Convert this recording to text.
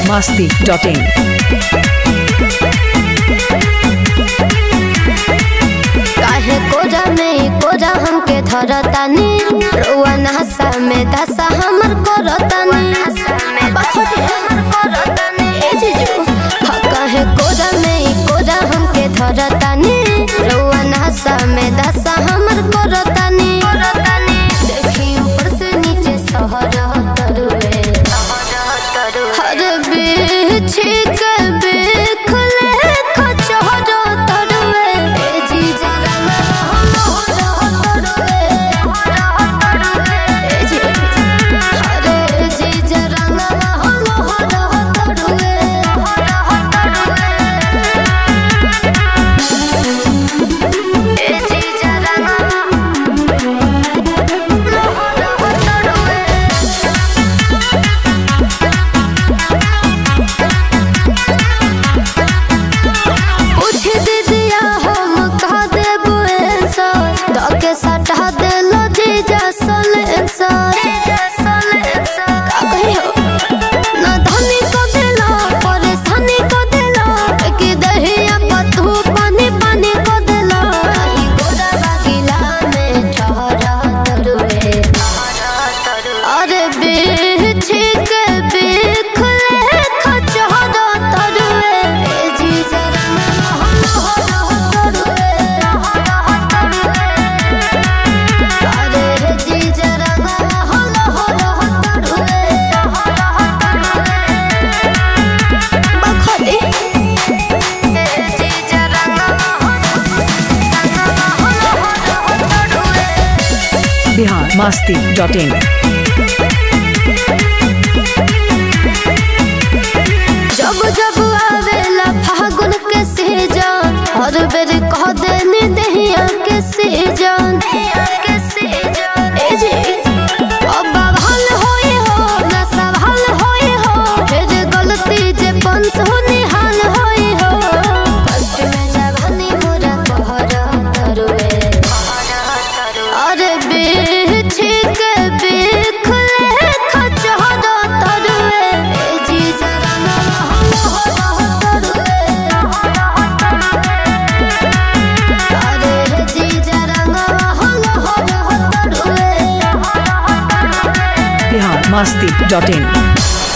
biharmasti.in काहे कोरा में कोरा हमके धरतानी रोआ नहसा में दशा हमर करतानी ए जीजू काहे कोरा में कोरा हमके धरतानी रोआ नहसा में दशा हमर करतानी देखी ऊपर से नीचे सहर तरुए हर बिछी के बिखले खचहर तरुए ए जीजा सटा देलो जीजा सलेंसर का कही हो ना धनी को देलो परेशानी को देलो कि दहिया पतू पानी पानी को देलो ई गोरा बागिला में ठहरा तरुए अरे बिछी के बिखले खचहरा तरुए ए जीजा biharmasti.in जब जब आवेला फागुन के सीजन हर बेर कह देनी दहिया के सीजन ए जी अब बवाल होई हो ना सवाल होई हो फिर गलती जे पंस हो निहाल होई हो कष्ट में जवानी मोरा कहरा तरुए अरे बिछी के बिखले खचहरा तरुए ए जीजा biharmasti.in